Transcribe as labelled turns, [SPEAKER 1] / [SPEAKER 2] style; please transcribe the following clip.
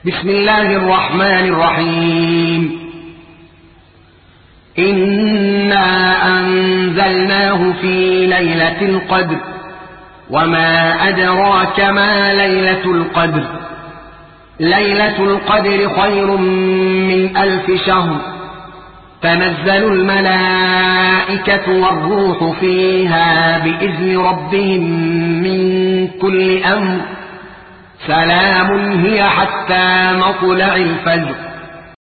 [SPEAKER 1] بسم الله الرحمن الرحيم. إنا أنزلناه في ليلة القدر وما أدراك ما ليلة القدر. ليلة القدر خير من 1000 شهر. تنزل الملائكة والروح فيها بإذن ربهم من كل أمر. سلام هي حتى مطلع الفجر.